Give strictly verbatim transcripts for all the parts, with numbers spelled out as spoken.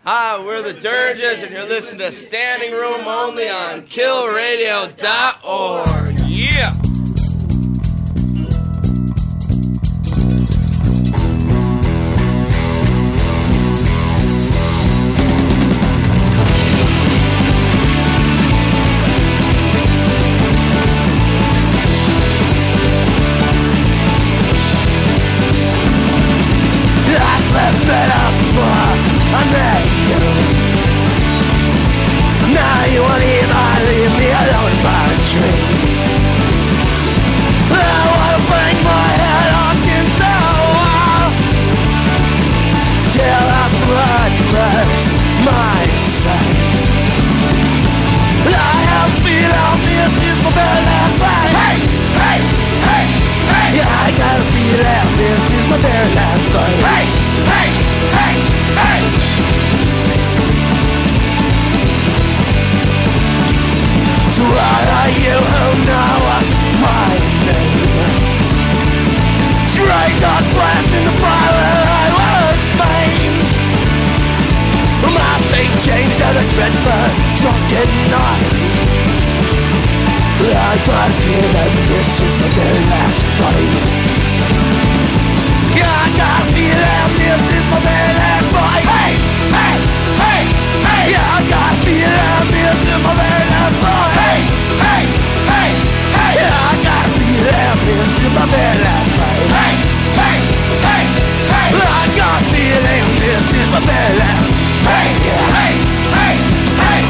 Hi, we're the Dirges, and you're listening to Standing Room Only on kill radio dot org. Yeah! I slept better before I met you. Now you won't even leave me alone in my dreams. I wanna bang my head against the wall till the blood floods my sight. I have a feeling this is my very last fight. Hey, hey, hey, hey. Yeah, I got a feeling this is my very last fight. Hey, hey, hey, hey. To all of you who know my name, straight on glass in the fire where I was fame. My fate changed at a dreadful drunken night. I got a feeling this is my very last fight. Yeah, I got a feeling this is my very last fight. Hey, hey, hey, hey. Yeah, I got a feeling this is my very last fight. Hey, hey, hey, hey. Yeah, I got a feeling this is my very last fight. Hey, hey, hey, hey. I got a feeling this is my very last fight. Hey, hey, hey, hey.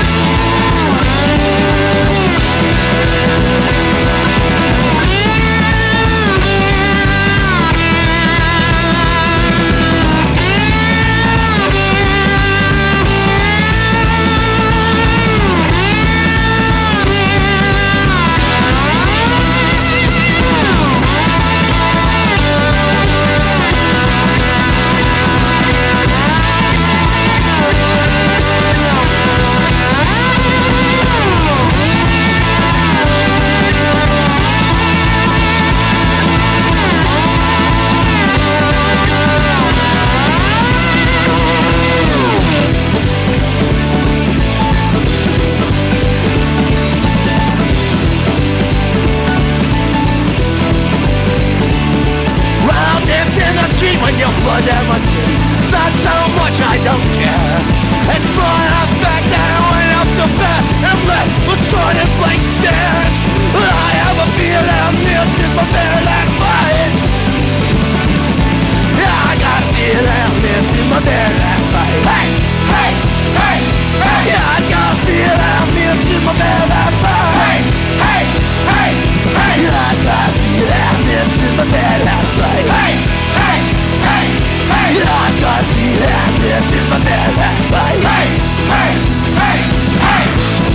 When you put them on me, it's not so much I don't care. It's more the fact that I went up the bed and left with scorned blank stares. I have a feeling this is my very last fight. Yeah, I got a feeling this is my very last fight. Hey, hey, hey, hey. Yeah, I got a feeling this is my very last fight. Hey, hey, hey, hey. Yeah, I got a feeling this is my very last fight. Hey, hey. Hey, hey, yeah, I got a feeling this is my very last fight. Hey, hey, hey, hey.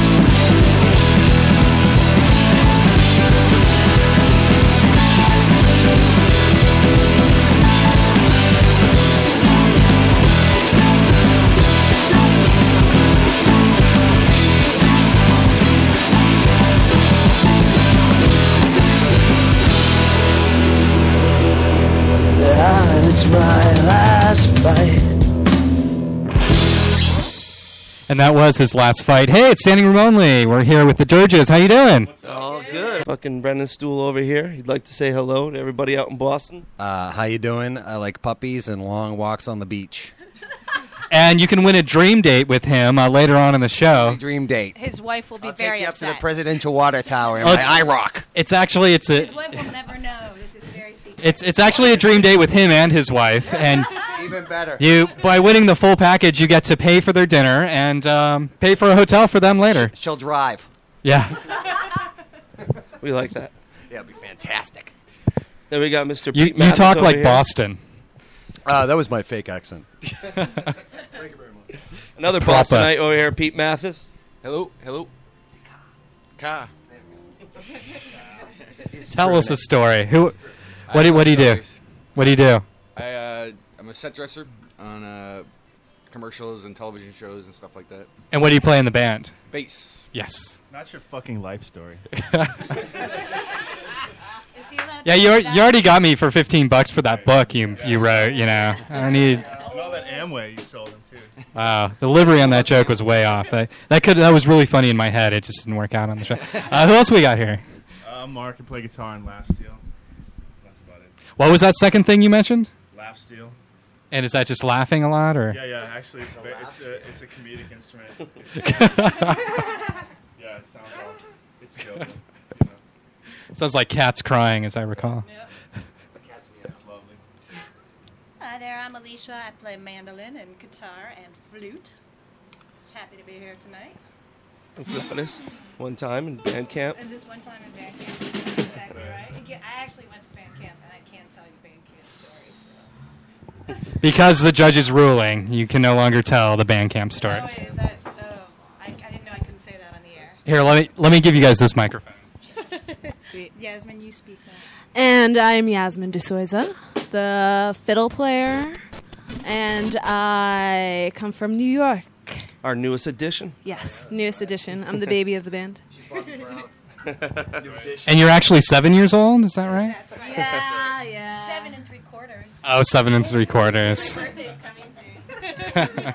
It's my last fight. And that was his last fight. Hey, it's Standing Room Only. We're here with the Dirges. How you doing? All good. Fucking Brendan Stool over here. He'd like to say hello to everybody out in Boston. Uh, how you doing? I like puppies and long walks on the beach. And you can win a dream date with him uh, later on in the show. Dream date. His wife will be I'll very take you upset. up to the presidential water tower in Oh, my it's- I rock. It's actually it's a His wife will never know. This is very secret. it's it's actually a dream date with him and his wife. And Even better. you by winning the full package, you get to pay for their dinner and um, pay for a hotel for them later. She'll drive. Yeah. We like that. Yeah, it'll be fantastic. Then we got Mister You Pete you Mathis talk over like here. Boston. Uh, that was my fake accent. Another Proper. Bostonite over here, Pete Mathis. Hello, hello. Ka. Tell us a story. Who? What do what do you do? Stories. What do you do? I uh, I'm a set dresser on uh, commercials and television shows and stuff like that. And what do you play in the band? Bass. Yes. Not your fucking life story. Is he allowed Yeah, to you say al- that? you already got me for fifteen bucks for that book you you wrote. You know, I need. And all that Amway you sold him too. Wow, the delivery on that joke was way off. I, that could that was really funny in my head. It just didn't work out on the show. Uh, who else we got here? Uh, Mark can play guitar and lap steel. That's about it. What was that second thing you mentioned? Lap steel. And is that just laughing a lot, or? Yeah, yeah. Actually, it's a, it's a, it's a comedic instrument. It's, yeah, it sounds all. It's a joke. You know. Sounds like cats crying, as I recall. Yep. It's lovely. Hi there, I'm Alicia. I play mandolin and guitar and flute. Happy to be here tonight. I'm Flautis, one time in band camp. And this one time in band camp. That's exactly right. Again, I actually went to band camp, and I can't tell you band camp stories. So. Because the judge is ruling, you can no longer tell the band camp Oh, stories. wait, is that? Oh, I, I didn't know I couldn't say that on the air. Here, let me let me give you guys this microphone. Sweet. Yasmin, you speak that. And I'm Yasmin de Souza, the fiddle player, and I come from New York. Our newest addition. Yes, newest edition. I'm the baby of the band. And you're actually seven years old, is that right? That's right. Yeah, yeah. Seven and three quarters. Oh, seven and three quarters. My birthday's coming soon.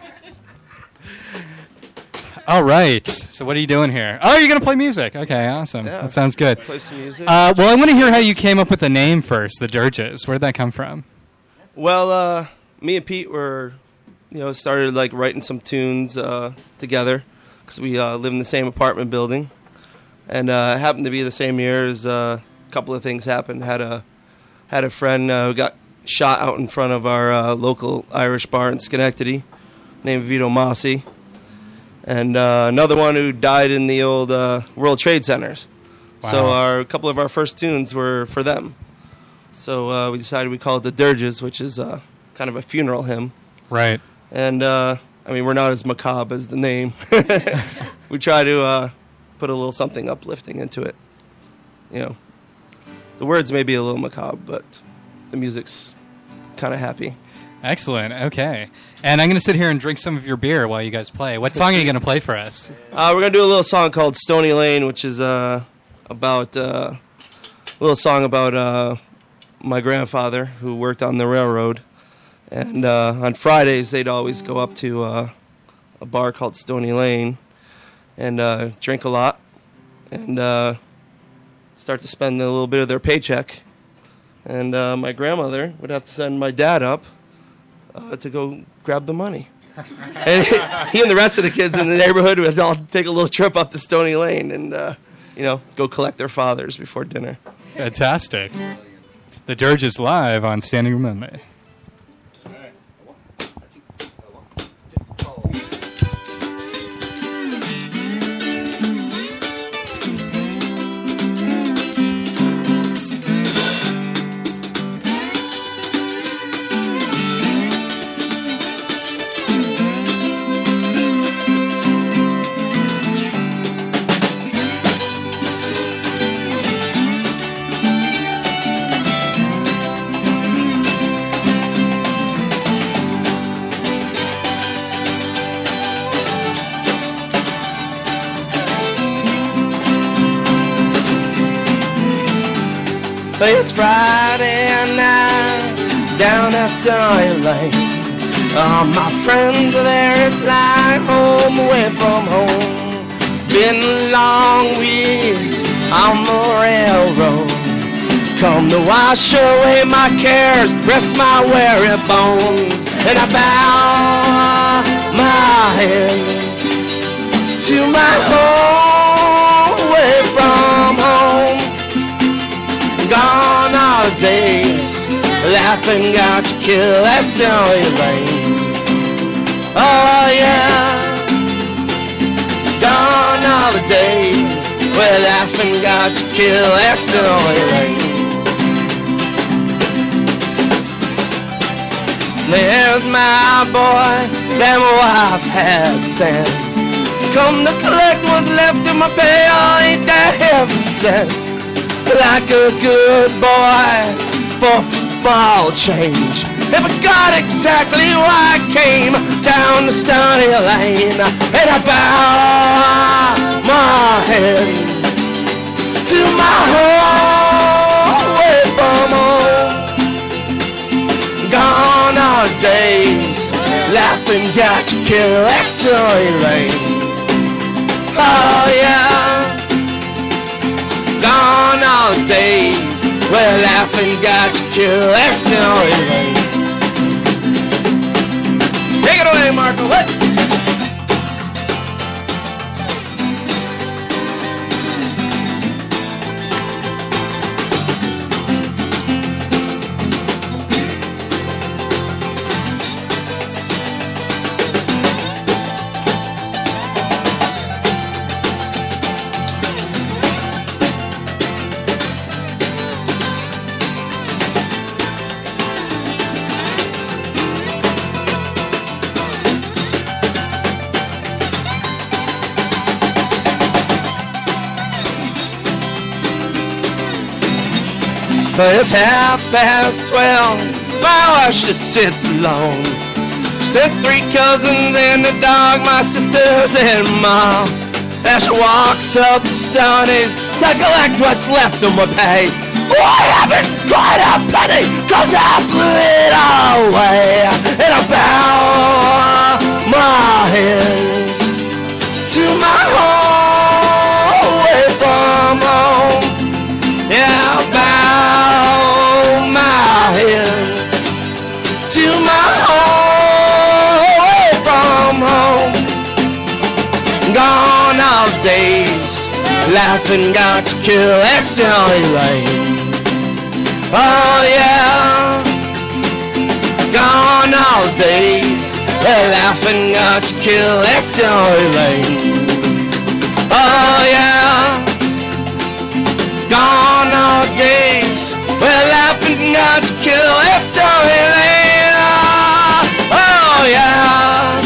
All right. So what are you doing here? Oh, you're going to play music. Okay, awesome. Yeah. That sounds good. Play some music. Uh, well, I want to hear how you came up with the name first, the Dirges. Where did that come from? Well, uh, me and Pete were, you know, started like writing some tunes uh, together because we uh, live in the same apartment building, and uh, it happened to be the same year as uh, a couple of things happened. Had a had a friend uh, who got shot out in front of our uh, local Irish bar in Schenectady, named Vito Mossi, and uh, another one who died in the old uh, World Trade Centers. Wow. So our a couple of our first tunes were for them. So uh, we decided we call it the Dirges, which is uh, kind of a funeral hymn. Right. And, uh, I mean, we're not as macabre as the name. We try to uh, put a little something uplifting into it. You know, the words may be a little macabre, but the music's kind of happy. Excellent. Okay. And I'm going to sit here and drink some of your beer while you guys play. What song are you going to play for us? Uh, we're going to do a little song called Stony Lane, which is uh, about uh, a little song about uh, my grandfather who worked on the railroad. And uh, on Fridays, they'd always go up to uh, a bar called Stony Lane and uh, drink a lot and uh, start to spend a little bit of their paycheck. And uh, my grandmother would have to send my dad up uh, to go grab the money. And he, he and the rest of the kids in the neighborhood would all take a little trip up to Stony Lane and, uh, you know, go collect their fathers before dinner. Fantastic. The Dirges live on Standing Room Only. It's Friday night down at Stony Lane. All my friends are there, it's like home away from home. Been a long week on the railroad. Come to wash away my cares, rest my weary bones. And I bow my head to my home away from home. Gone are the days, laughing got you killed at Stony Lane. Oh yeah, gone are the days where laughing got you killed at Stony Lane. There's my boy, that my wife had sent. Come to collect what's left of my pay, oh, ain't that heaven sent? Like a good boy for football change. Never got exactly why I came down the Stony Lane. And I bow my head to my home away from home. Gone are days, laughing got got you killed. That's Story Lane. Oh yeah. Gone all the days where laughing got you killed. That's Story Lane. Take it away, Marco. What? It's half past twelve. My wife, she sits alone. She sent three cousins and a dog, my sisters and mom. As she walks up the stone to collect what's left of my pay. Oh, I haven't got a penny, cause I blew it all away. And I bow my head to my home, away from home. Yeah, I bow my head to my home, away from home. Gone all days, laughing got you killed. That's Story Lane. Oh yeah. Gone all days, laughing got you killed. That's Story Lane. Oh yeah. Gone all days, well, laughing got you killed. That's Story Lane. Oh yeah.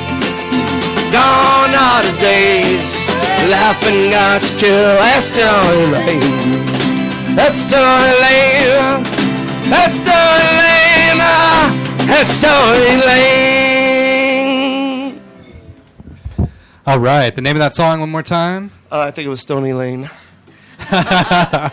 Gone all the days, laughing got you killed. That's Story Lane. That's Story Lane. That's Story Lane. That's Story Lane. All right, the name of that song one more time. Uh, I think it was Stony Lane. I,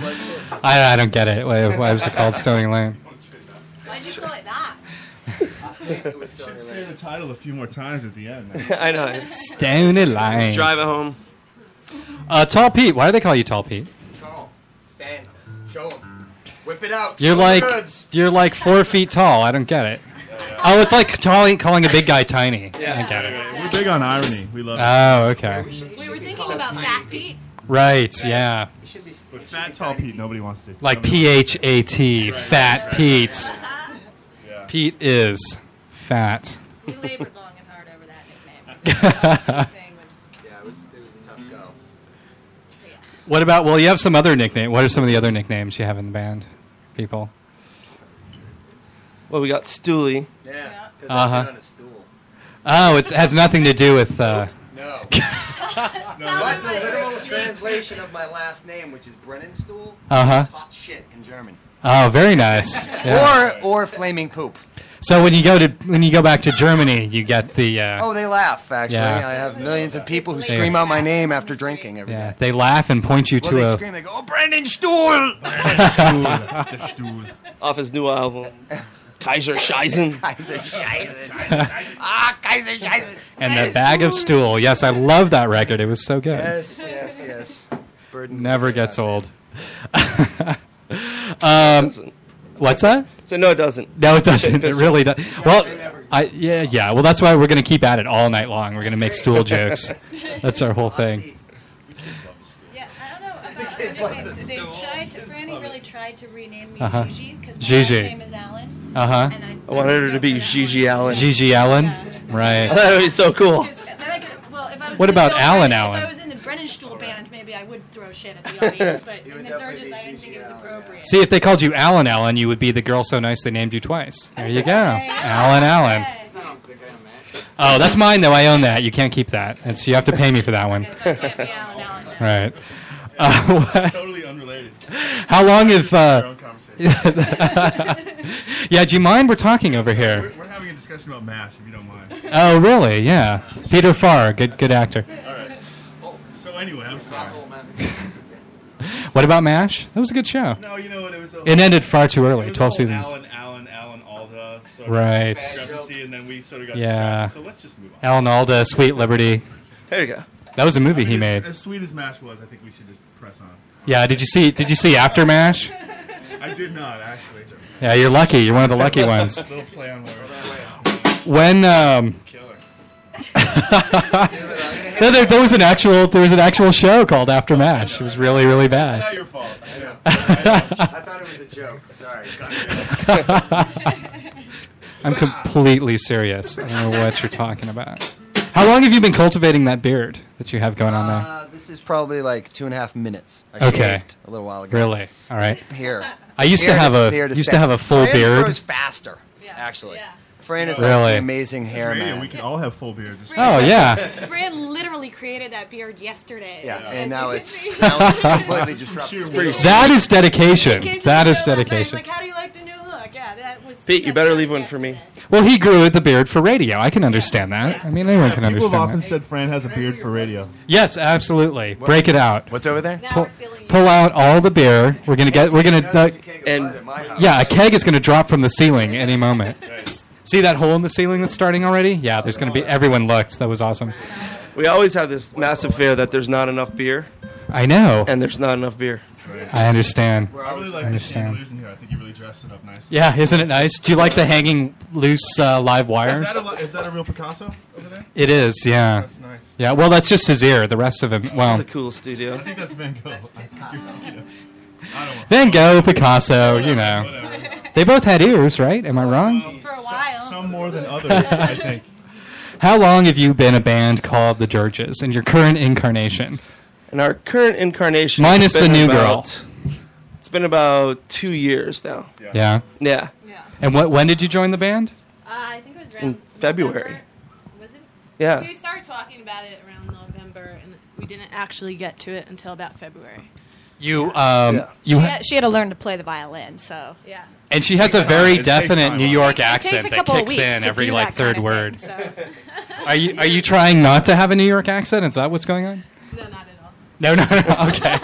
I don't get it. Why, why was it called Stony Lane? Why'd you call it that? You should say the title a few more times at the end. I know. It's Stony Lane. drive it home. Uh, Tall Pete. Why do they call you Tall Pete? Tall. Stand. Show them. Whip it out. You're Show like the goods. you're like four feet tall. I don't get it. Oh, it's like calling calling a big guy tiny. Yeah. I get it. We're big on irony. We love it. Oh, okay. We were thinking about Fat Pete. Right. Yeah. But fat, tall Pete, nobody wants to. Like nobody P H A T, Right, Fat right, Pete. Yeah. Pete is fat. We labored long and hard over that nickname. Thing was, Yeah, it was, it was a tough go. yeah. What about? Well, you have some other nickname. What are some of the other nicknames you have in the band? People. Well, we got Stooley. Yeah. Because Uh-huh. I sit on a stool. Oh, it has nothing to do with. Uh, No. No, But the literal translation of my last name, which is Brennenstuhl, Uh-huh. is hot shit in German. oh, very nice. Yeah. Or or flaming poop. So when you go to when you go back to Germany, you get the. Uh, Oh, they laugh, actually. Yeah. I have millions of people who They- scream out my name after drinking every day. yeah, they laugh and point you Well, to they a. scream, they go, oh, Brennenstuhl! The Stuhl. Off his new album, Kaiser Scheisen. Kaiser Scheisen. Ah, Kaiser Scheisen. And the bag of stool. Yes, I love that record. It was so good. Yes, yes, yes. Burden Never gets old. um, Doesn't. what's that? So no, it doesn't. No, it doesn't. It really does. Well, I yeah yeah. Well, that's why we're going to keep at it all night long. We're going to make stool jokes. That's our whole thing. Yeah, I don't know about the nicknames. They tried to, Franny really tried to rename me Uh-huh. Gigi because my Gigi. last name is Allen. Uh huh. And I, I wanted her to be Gigi Allen. Gigi Allen. Yeah. Right. That would be so cool. Because, like, well, if I was What in the about Bill Allen Brennan- Allen? If I was in the Brennenstuhl band, maybe I would throw shit at the audience, but in the Dirges, I didn't think it was appropriate. See, if they called you Alan Allen, you would be the girl so nice they named you twice. There you go. Alan Allen. Oh, that's mine though. I own that. You can't keep that. It's you have to pay me for that one. Okay, so I can't be Allen Allen now. Right. Uh, what- Totally unrelated. how long have? Our Uh, own conversation. yeah. Do you mind? We're talking over We're, here. we're having a discussion about MASH, if you don't mind. Oh, really? Yeah. Peter Farr, good good actor. All right. So anyway, I'm sorry. What about MASH? That was a good show. No, you know what? It was. A, It ended far too it early. was Twelve all seasons. Alan, Alan, Alan Alda So Right. discrepancy, and then we sort of got Yeah. distracted. So let's just move on. Alan Alda, Sweet Liberty. There you go. That was a movie I mean, he as, made. As sweet as MASH was, I think we should just press on. Yeah. Did you see? Did you see After MASH? I did not actually. Yeah, you're lucky. You're one of the lucky ones. Little play on words. When um, Killer. no, there, there was an actual there was an actual show called After MASH. It was really really It's not bad. your fault. I know. I thought it was a joke. Sorry. I'm completely serious. I don't know what you're talking about. How long have you been cultivating that beard that you have going on there? Uh, this is probably like two and a half minutes. I Okay. shaved a little while ago. Really? All right. Here. I used to Here have to- a here to used stay. to have a full Fran beard. grows faster, actually. Yeah. Fran is Really? like an amazing This is hair radio. man. We could all have full beards. Oh yeah. Fran literally created that beard yesterday. Yeah, As and you now can it's, see. now it's completely disrupted. That is dedication. Came to That the is show last night, dedication. Like, how do you like the new look? Yeah, that was. Pete, you that better started leave one for me. yesterday. Well, he grew the beard for radio. I can understand that. I mean, anyone can People have understand often that. said Fran has a beard for radio. Yes, absolutely. Break it out. What's over there? Now Pull, we're stealing you. pull out all the beer. We're gonna get. We're gonna. Uh, And yeah, a keg is gonna drop from the ceiling any moment. See that hole in the ceiling that's starting already? Yeah, there's gonna be. Everyone looked. That was awesome. we always have this massive fear that there's not enough beer, I know. and there's not enough beer. I understand. I really like the understand. chandeliers in here. I think you really dressed it up nicely. Yeah, isn't it nice? Do you like the hanging loose uh, live Is wires? that, a, li- is that a real Picasso over there? It is. Yeah. That's nice. Yeah. Well, that's just his ear. The rest of him. Well, It's a cool studio. I think that's Van Gogh. I think you're thinking of- I don't want Van Gogh, Picasso. You know, whatever. they both had ears, right? Am I wrong? For a Some, while. some more than others, I think. How long have you been a band called the Dirges in your current incarnation? And our current incarnation, Minus has been the new about- It's been about two years now. Yeah. Yeah, Yeah. And what? When did you join the band? Uh, I think it was around in February. November. Was it? Yeah. We started talking about it around November, and we didn't actually get to it until about February. You. Um. Yeah. You. She Ha- had, she had to learn to play the violin, so. Yeah. and she has a Takes very time. It takes definite time. New York It takes accent a that couple of kicks weeks in to every do like that third kind of word. thing, so. Are you Are you trying not to have a New York accent? Is that what's going on? No, not at all. No, no, no. Okay.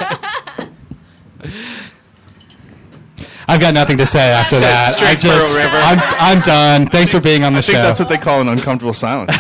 I've got nothing to say after that. I Straight Pearl just, River. I'm, I'm done. Thanks for being on the I think show. that's what they call an uncomfortable silence.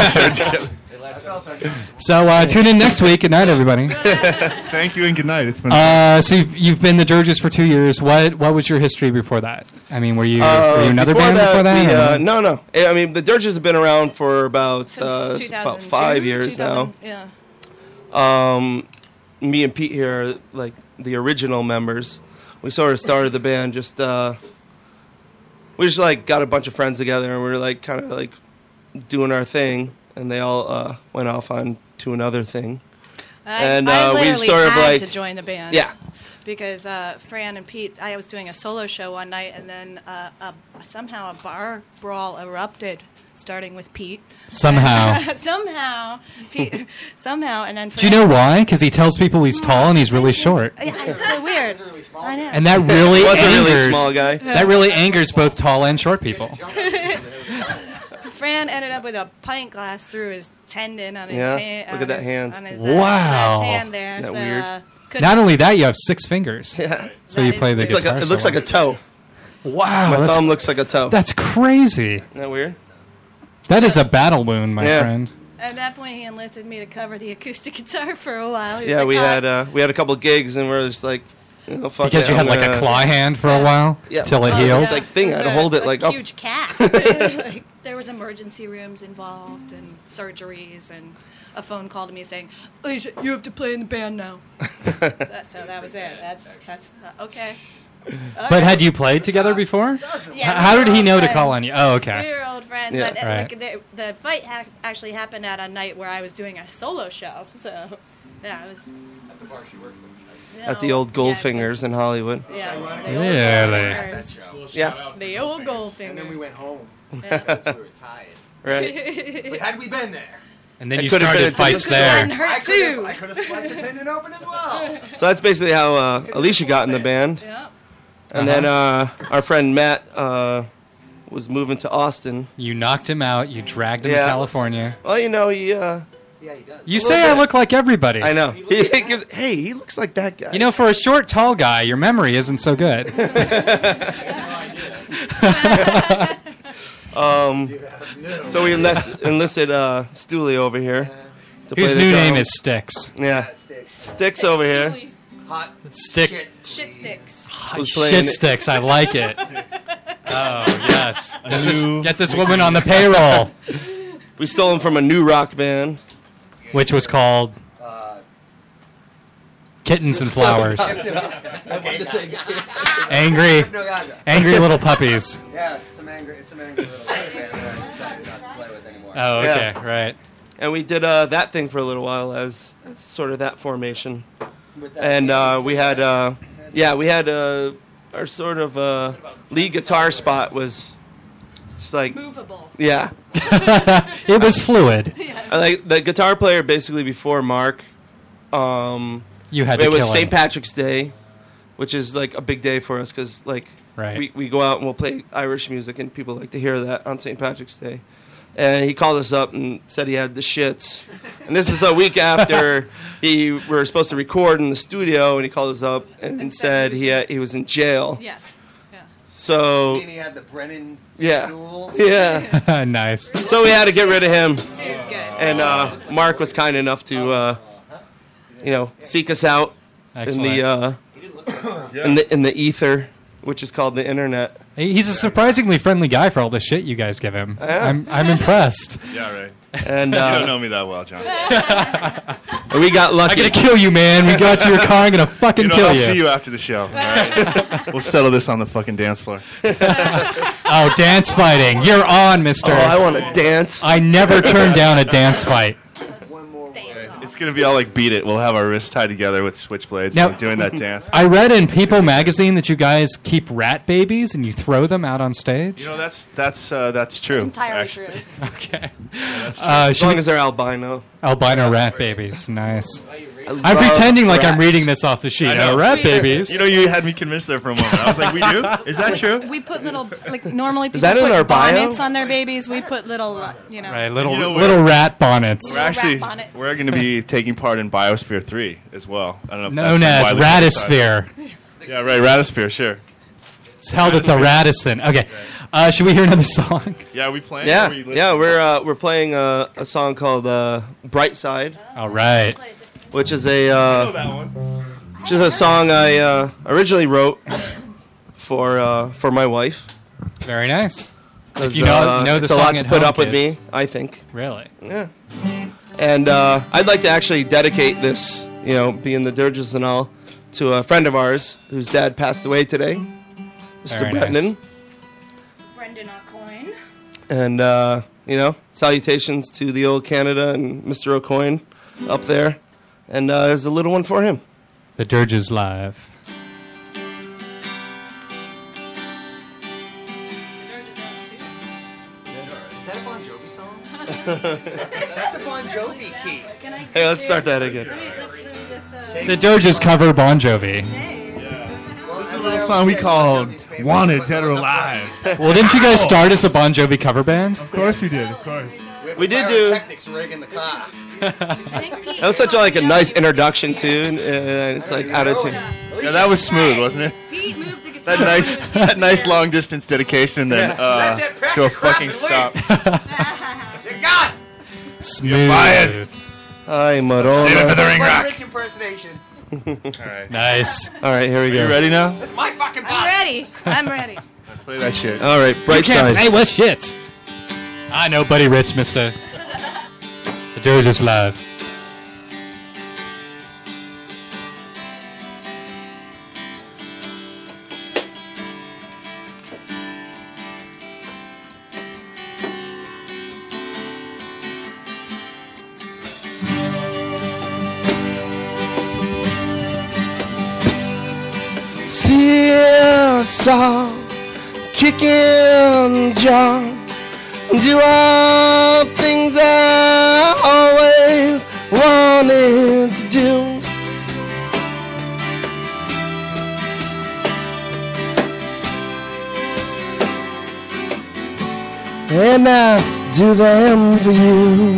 So uh, tune in next week. Good night, everybody. Thank you and good night. It's been Uh, so you've, you've been the Dirges for two years. What What was your history before that? I mean, were you, were you another Uh, before band that, before that? we, or uh, what? no, no. I mean, the Dirges have been around for about Since uh, two thousand about five two, years two thousand now. Yeah. Um, me and Pete here are like the original members. We sort of started the band just uh, we just like got a bunch of friends together and we were like kind of like doing our thing, and they all uh, went off on to another thing. I, And, I uh, we literally sort of, had like- to join the band. Yeah. Because uh, Fran and Pete, I was doing a solo show one night, and then uh, a, somehow a bar brawl erupted, starting with Pete. Somehow. somehow, Pete, somehow, and then. Do you know why? Because he tells people he's tall and he's really short. Yeah, it's so weird. I know. And that really He was a angers. really small guy. That really angers both tall and short people. Fran ended up with a pint glass through his tendon on his Yeah, hand. look on at that his, hand. On his, uh, Wow. left hand there. Isn't that so, weird? Uh, couldn't- Not only that, you have six fingers. Yeah, That's why you That play is the it's like guitar. a, it looks so like a toe. well. Wow, My that's, thumb looks like a toe. that's crazy. Isn't that weird? That is a battle wound, my Yeah. friend. At that point, he enlisted me to cover the acoustic guitar for a while. He was Yeah, like, we "Uh, had uh, we had a couple gigs, and we're just like, you know, fuck Because it, you had I'm like a gonna- claw hand for a while Yeah. till it Oh, healed. It's like thing. I had to was a- hold it a like up. huge cast. Like, there was emergency rooms involved and surgeries and a phone call to me saying, "Alicia, you have to play in the band now." that, so that was it. That's that's uh, okay. But had you played together before? Yeah, H- How we did were he old know to friends. call on you? Oh, okay. We were old friends. Yeah. But, uh, Right. like, the, the fight ha- actually happened at a night where I was doing a solo show. So yeah, it was. At the bar she works at. At the no, old yeah, it Goldfingers just- in Hollywood. Yeah, the old Really? Goldfingers. Yeah. The old Goldfingers. And then we went home. Yeah. Because we were tired. Right. But had we been there, And then It you could've been started a fights different- Gotten there. hurt I could have too. I could have sliced the tendon open as well. So that's basically how uh, Alicia got in the band. Yeah. And then uh, our friend Matt uh, was moving to Austin. You knocked him out. You dragged him Yeah. to California. Well, you know, he, uh, Yeah, he does. You A say little I bit. look like everybody. I know. He gives, hey, he looks like that guy. You know, for a short, tall guy, your memory isn't so good. Um, so we enlist, enlisted uh, Stooley over here. To Whose play the new name drums. is Sticks. Yeah. Sticks over here. Hot Stick. shit. Shit sticks. Was Shit playing- Sticks. I like it. Oh, yes. Get this, get this woman on the payroll. We stole him from a new rock band. Which was called Uh, Kittens and Flowers. I wanted to say. Angry, No, God, no. angry little puppies. Yeah, some angry, some angry little band that I decided not to play with anymore. Oh, okay, Yeah. right. And we did uh, that thing for a little while as, as sort of that formation. With that And uh, band, we had, uh, yeah, we had uh, our sort of uh, lead guitar spot was just like, Movable. yeah. It was fluid. I like the guitar player basically before Mark. Um, You had to it was kill Saint him. Patrick's Day, which is like a big day for us because like Right. we, we go out and we'll play Irish music and people like to hear that on Saint Patrick's Day. And he called us up and said he had the shits. And this is a week after he we were supposed to record in the studio, and he called us up and, And said said he was he had, he was in jail. Yes. Yeah. So I mean, he had the Brennan yeah, stools. yeah. Nice. So we had to get rid of him. It's good. And uh, Mark was kind enough to, uh, you know, seek us out Excellent. in the uh, in the in the ether, which is called the internet. He- He's a surprisingly friendly guy for all the shit you guys give him. Yeah. I'm I'm impressed. Yeah, right. And You don't uh, know me that well, John. we got I'm lucky. gonna kill you, man. We got your car. I'm gonna fucking You know, kill I'll you. see you after the show. All right? We'll settle this on the fucking dance floor. Oh, dance fighting. You're on, mister. Oh, I want to dance. I never turn down a dance fight. One more Dance off. It's gonna be all like beat it. We'll have our wrists tied together with switchblades Now- while doing that dance. I read in People magazine that you guys keep rat babies and you throw them out on stage. You know, that's that's uh, that's true. Entirely actually. true. Okay. That's true. Uh, As should long we- as they're albino. albino rat babies. Nice. I I'm love pretending like I'm rats. reading this off the sheet. I know. Oh, rat We- babies. You know, you had me convinced there for a moment. I was like, we do? Is that true? We put little, like normally people Is that in put our bio? bonnets on their babies. We put little, uh, you know. Right, little You know, little we're- rat bonnets. We're actually bonnets. we're going to be taking part in Biosphere three as well. I don't know if Known that's as been widely publicized. Radisphere. Yeah, right, Radisphere, sure. It's held at the Radisson. Okay. Uh, should we hear another song? Yeah, are we playing? Yeah, Or are you listening? yeah. We're uh, we're playing a, a song called uh, "Bright Side," All right. which is a I know uh, that one. which is a song I uh, originally wrote for uh, for my wife. Very nice. If 'Cause, you know, uh, know the it's a song lot to at put home, up with kids. me, I think. Really? Yeah. And uh, I'd like to actually dedicate this, you know, being the Dirges and all, to a friend of ours whose dad passed away today, Mister Very Brendan. nice. Brendan O'Coin. And, uh, you know, salutations to the old Canada and Mister O'Coin up there. And uh, there's a little one for him. The Dirges Live. Is that a Bon Jovi song? That's a Bon Jovi key. Hey, let's start that again. The Dirges cover Bon Jovi. This is a little song we called Wanted Dead or Alive. Well, didn't you guys start as a Bon Jovi cover band? Of course we did, of course. We did do- Technics rig in the car. That was such a, like a nice introduction tune. Uh, it's like out of tune. Yeah, that was smooth, wasn't it? Pete moved the guitar. That nice, that nice long distance dedication, and then uh, That's it, pack to a your crap fucking and stop. You're gone. Smooth. fired. Hi, Save it for Madonna. the ring Buddy rock. Rich impersonation. All right. Nice. All right, here we Are go. you ready now? That's my fucking boss. I'm ready. I'm ready. Play that shit. All right, Bright Can't Side. play with shit. I know, Buddy Rich, mister. The Dirges Live. See a saw, kicking jaw, do all things I always wanted to do. And I do them for you.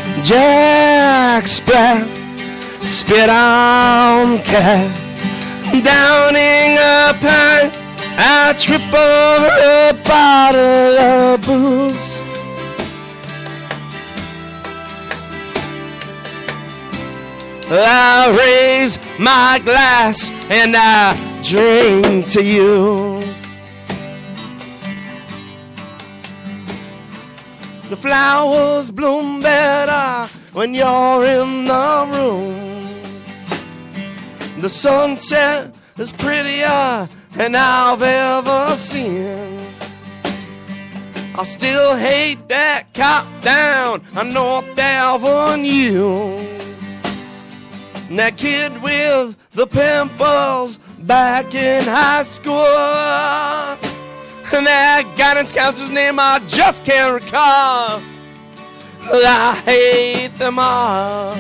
Jack Sprat, spit on cat, Downing a pint, I trip over a bottle of booze. I raise my glass and I drink to you. The flowers bloom better when you're in the room. The sunset is prettier than I've ever seen. I still hate that cop down on North Avenue. And that kid with the pimples back in high school. And that guidance counselor's name I just can't recall. I hate them all.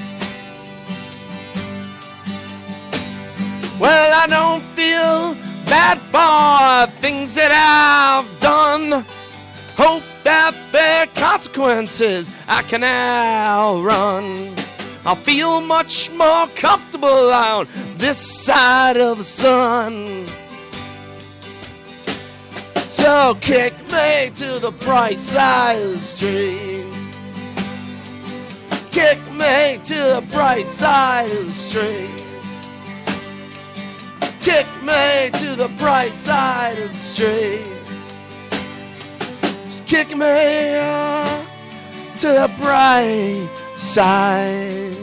Well, I don't feel bad for things that I've done. Hope that their consequences I can outrun. I feel much more comfortable on this side of the sun. So kick me to the bright side of the street. Kick me to the bright side of the street. Kick me to the bright side of the street. Just kick me uh, to the bright side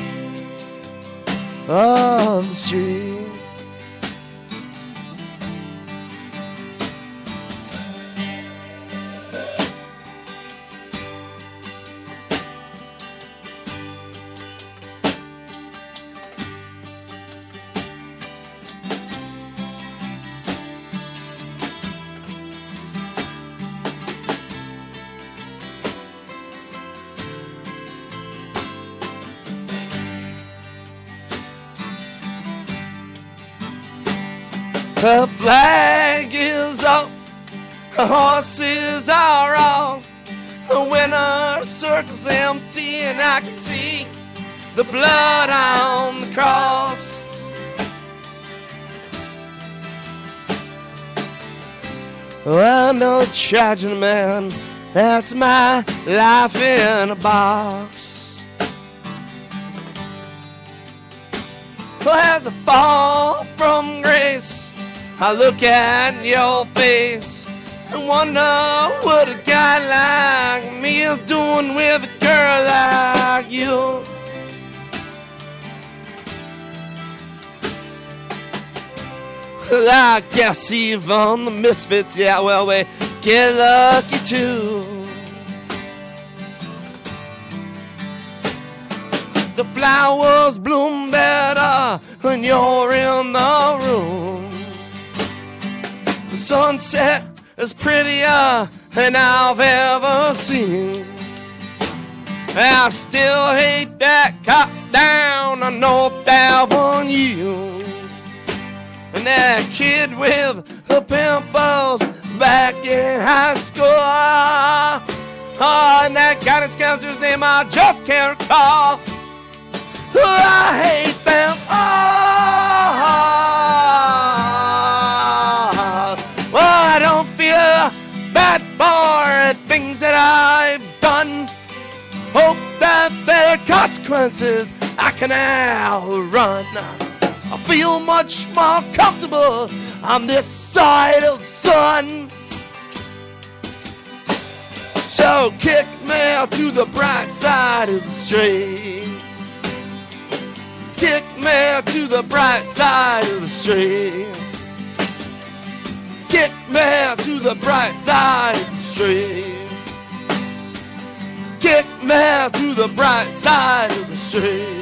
of the street. The flag is up, the horses are off, the winner's circle's empty and I can see the blood on the cross. Well, I know the tragedy, man, that's my life in a box. Well, as I fall from grace, I look at your face and wonder what a guy like me is doing with a girl like you. Well, I guess even the misfits, yeah, well, we get lucky too. The flowers bloom better when you're in the room. The sunset is prettier than I've ever seen. I still hate that cop down on North Avenue. And that kid with the pimples back in high school. Oh, and that guidance counselor's name I just can't recall. Oh, I hate them all. I don't feel bad for things that I've done. Hope that there are consequences I can outrun. I feel much more comfortable on this side of the sun. So kick me to the bright side of the street. Kick me to the bright side of the street. Kick me to the bright side of the street. Kick me to the bright side of the street.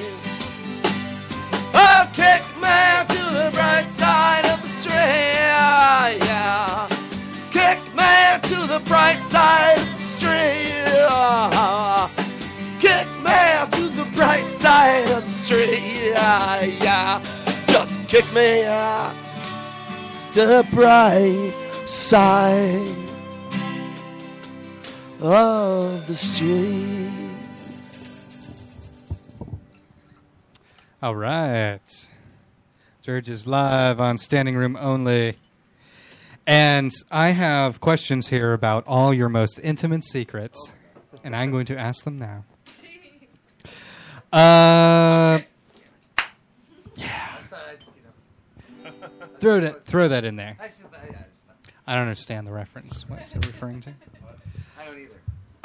Oh, kick me to the bright side of the street. Yeah. Kick me to the bright side of the street. Kick me to the bright side of the street. Yeah, yeah. Just kick me uh, to the bright side of the street. All right. It's Dirges live on Standing Room Only. And I have questions here about all your most intimate secrets, and I'm going to ask them now. Uh, yeah. Throw that, throw that in there. I don't understand the reference. What's it referring to? I don't either.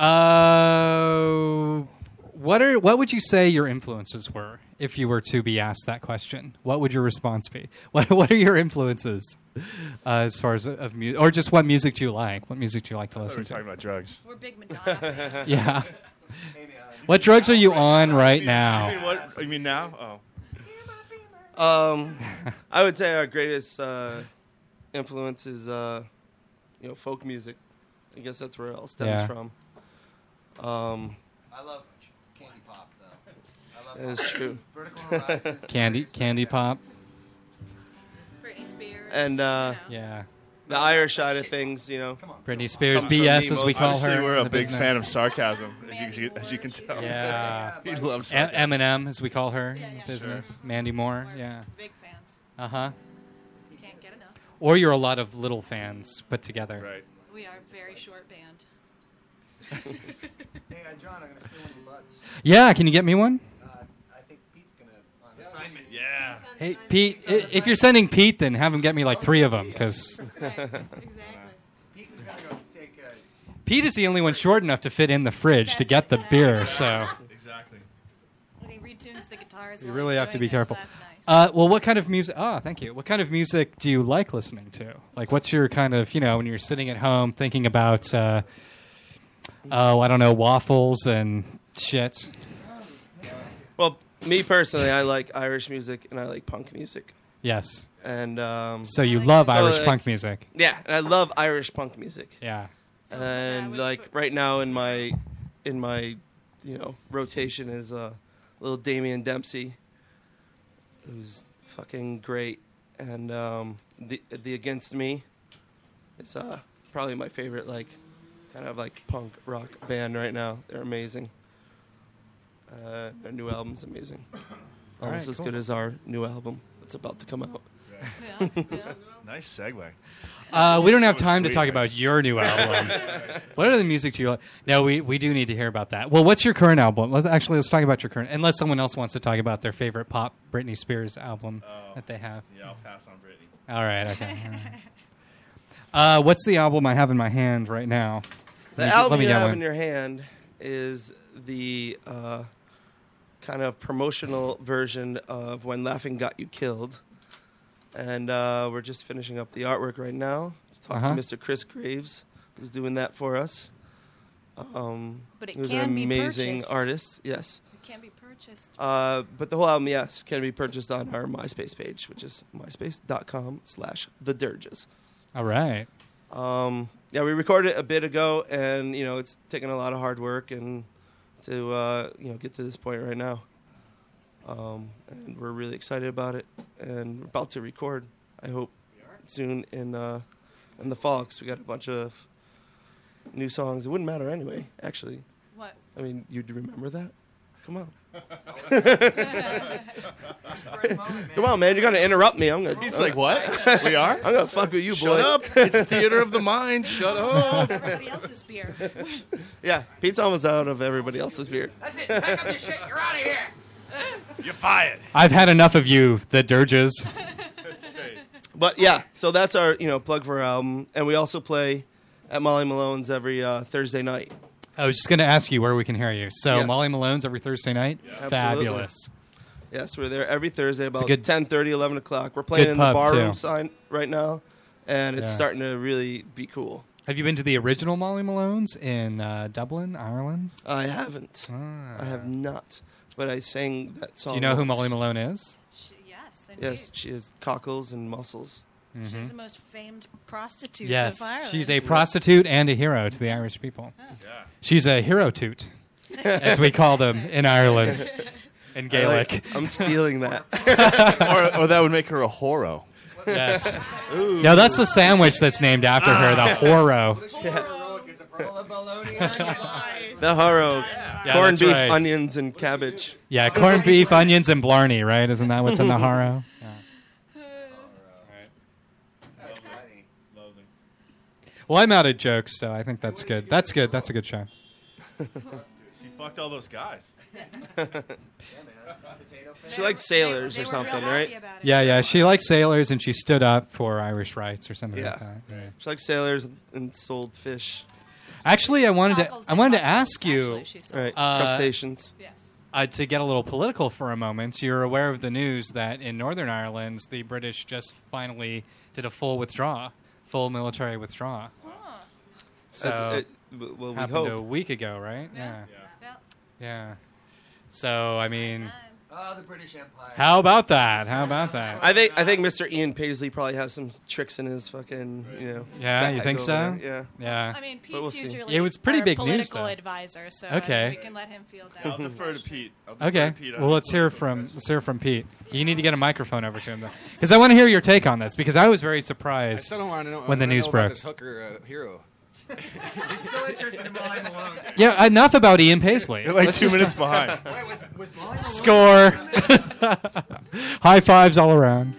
Uh, what are what would you say your influences were if you were to be asked that question? What would your response be? What What are your influences uh, as far as of music, or just what music do you like? What music do you like to I thought we listen were to? talking about drugs. We're big Madonna fans. Yeah. What drugs are you on right You now? mean what? You mean now? Oh. Um, I would say our greatest uh, influence is, uh, you know, folk music. I guess that's where it all stems Yeah. from. Um, I love candy pop, though. I that love is true. Vertical Horizons. Candy Candy Pop. Britney Spears. And uh, you know. Yeah. the Irish side of things, you know. Britney Spears, Comes B from S me as we most- call Obviously, her. we're in a the big business. fan of sarcasm, as Mandy you, as you can Moore, tell. Yeah. He loves E- sarcasm. Eminem, as we call her Yeah, in the yeah. business. Mandy Moore. We're Yeah. big fans. Uh huh. Can't get enough. Or you're a lot of little fans put together. Right. We are a very short band. Hey, uh, John, I'm going to steal one of your butts. Yeah. Can you get me one? Uh, I think Pete's going to, on assignment. Yeah. Hey, Pete. i- If you're sending Pete, then have him get me like three of them, because Right. Exactly. Pete was going to go take uh, Pete is the only one short enough to fit in the fridge to get the beer. So Exactly. When he retunes the guitars, you while really he's have to doing be it, careful. so That's nice. Uh, well, what kind of music? Oh, thank you. What kind of music do you like listening to? Like, what's your kind of, you know, when you're sitting at home thinking about, uh, oh, I don't know, waffles and shit. Well, me personally, I like Irish music and I like punk music. Yes. And um, So you love So, Irish like- punk music. yeah, and I love Irish punk music. Yeah. So, uh, And what- like what- right now in my in my you know rotation is uh, little Damian Dempsey, who's fucking great, and um, the the Against Me is uh, probably my favorite like kind of like punk rock band right now. They're amazing. Uh, their new album's amazing, almost right, as cool. good as our new album that's about to come out. Yeah, yeah. Nice segue. Uh, we don't have So time to sweet, talk man. about your new album. What are the music do you like? No, we, we do need to hear about that. Well, what's your current album? Let's actually let's talk about your current. Unless someone else wants to talk about their favorite pop Britney Spears album Oh. that they have. Yeah, I'll pass on Brittany. All right. Okay. All right. Uh, what's the album I have in my hand right now? The Let me- album let me you get have one. in your hand is the uh, kind of promotional version of When Laughing Got You Killed. And uh, we're just finishing up the artwork right now. Just talked Uh-huh. to Mister Chris Graves, who's doing that for us. Um, But it who's can an be amazing purchased. artist. Yes. It can be purchased. Uh, but the whole album, yes, can be purchased on our MySpace page, which is myspace.com slash the Dirges. All right. Um, yeah, we recorded it a bit ago, and you know it's taken a lot of hard work and to uh, you know get to this point right now. Um, and we're really excited about it, and we're about to record. I hope soon in uh, in the fall, 'cause we got a bunch of new songs. It wouldn't matter anyway. Actually, What? I mean, you'd remember that. Come on, Spur of the moment, man. come on, man! You're gonna interrupt me. I'm gonna. It's I'm like, what? We are? I'm gonna fuck with you, Shut boy. up. It's theater of the mind. Shut up. Everybody else's beer. Yeah, Pete's almost out of everybody else's beer. That's it. Pack up your shit. You're out of here. You're fired. I've had enough of you, the Dirges. That's great. But yeah, so that's our you know plug for our album, and we also play at Molly Malone's every uh, Thursday night. I was just going to ask you where we can hear you. So Yes. Molly Malone's every Thursday night. Absolutely. Fabulous. Yes, we're there every Thursday about good- ten thirty, eleven o'clock. We're playing good in the pub, bar room too. sign right now, and it's Yeah. starting to really be cool. Have you been to the original Molly Malone's in uh, Dublin, Ireland? I haven't. Ah. I have not. But I sang that song. Do you know who once. Molly Malone is? She, yes, indeed. Yes, she has cockles and muscles. She's the most famed prostitute Yes, of Ireland. she's a prostitute and a hero to the Irish people. Yeah. She's a hero toot, as we call them in Ireland, in I Gaelic. like- I'm stealing that. or, or that would make her a horo. Yes. No, that's the sandwich that's named after her, the horo. Heroic is a roll of bologna onions. the horror, Yeah, corned that's beef, right. onions, and cabbage. Yeah, corned beef, onions, and blarney, right? Isn't that what's in the horo? Yeah. Well, I'm out of jokes, so I think that's good. That's good. That's a good show. She fucked all those guys. She likes sailors They or were something, real right? happy about it. Yeah, yeah. She likes sailors, and she stood up for Irish rights or something Yeah. like that. Yeah. She likes sailors and sold fish. Actually, I wanted to. Cockles I and wanted to mussels, ask you actually, she said. Right, Uh, crustaceans. Yes. uh, to get a little political for a moment. You're aware of the news that in Northern Ireland, the British just finally did a full withdraw, full military withdrawal. So That's, it, w- well, we happened hope. a week ago, right? Yeah. Yeah. Yeah. So I mean, Oh, the British Empire. how about that? How about that? I think I think Mister Ian Paisley probably has some tricks in his fucking, you know. Yeah, you bag think over so? there. Yeah. Yeah. I mean, Pete's But we'll see. usually It was pretty our big news, political though. advisor, so Okay. I mean, we can let him field that. I'll defer to Pete. I'll defer Okay. to Pete on Well, the let's hear political from question. let's hear from Pete. You need to get a microphone over to him, though, because I want to hear your take on this. Because I was very I surprised still don't want to know when the I wanna news know about broke. This hooker uh, hero. He's still interested in Molly Malone. Yeah, enough about Ian Paisley. You're like Let's two just minutes go- behind. Wait, was, was Molly Malone? Score. High fives all around.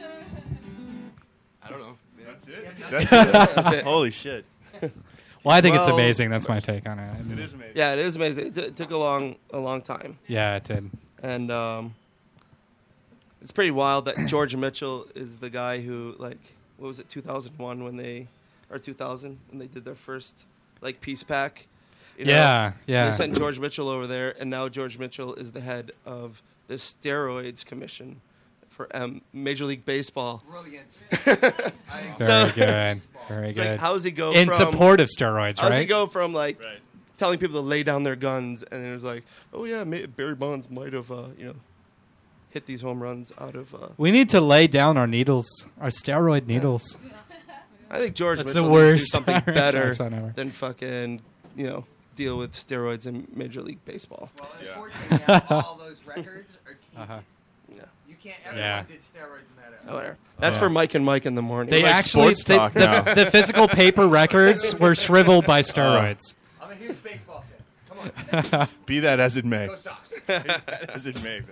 I don't know. Yeah. That's it. That's it. Holy shit. Well, I think it's Well, amazing. That's my take on it. It is amazing. Yeah, it is amazing. It, t- it took a long a long time, Yeah, it did. and um, it's pretty wild that George Mitchell is the guy who, like, what was it, two thousand one when they, or two thousand when they did their first like peace pack. You know? Yeah, yeah. They sent George Mitchell over there, and now George Mitchell is the head of the Steroids Commission for um, Major League Baseball. Brilliant. I, Very So- good. Very It's good. like, how does he go In from support of steroids, how does he right? go from like Right. telling people to lay down their guns, and then it was like, oh yeah, may- Barry Bonds might have uh, you know hit these home runs out of. Uh, We need to lay down our needles, our steroid needles. I think George That's Mitchell the needs to do worst something Irish better accent ever. than fucking you know deal with steroids in Major League Baseball. well, Yeah. unfortunately, now all those records are tainted. Uh-huh. Yeah. You can't. Everyone Yeah. did steroids in that Oh, era. whatever. That's Yeah. for Mike and Mike in the morning. They like actually sports they- talk the, now. the physical paper records were shriveled by steroids. I'm a huge baseball fan. Come on. Be that as it may. Go Sox. As it may.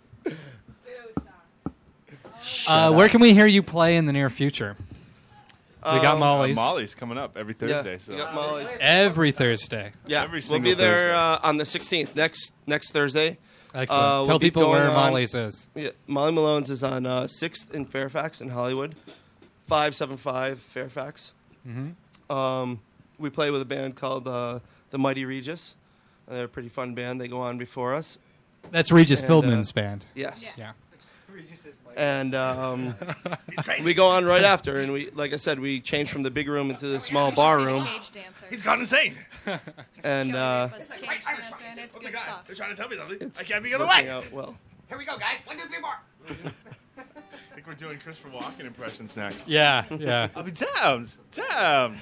Uh, where can we hear you play in the near future? We got Um, Molly's Uh, Molly's coming up every Thursday. Yeah, so we got Molly's. every Thursday. Yeah, Every we'll single be there Thursday. uh, on the sixteenth next next Thursday. Excellent. Uh, we'll Tell be people where going on- Molly's is. Yeah, Molly Malone's is on uh, sixth in Fairfax in Hollywood, five seven five Fairfax. Mm-hmm. Um, we play with a band called uh, the Mighty Regis. And they're a pretty fun band. They go on before us. That's Regis And, Philbin's uh, band. Yes. Yes. Yeah. And um, we go on right after, and we, like I said, we change from the big room into the small You should bar see the room, Cage dancer. He's gone insane. and uh, It's cage dancing. It's good stuff. They're trying to tell me something. it's I can't be the other working way. out well. Here we go, guys. One, two, three, four. I think we're doing Christopher Walken impressions next. Yeah, yeah. I'll be damned. Damned.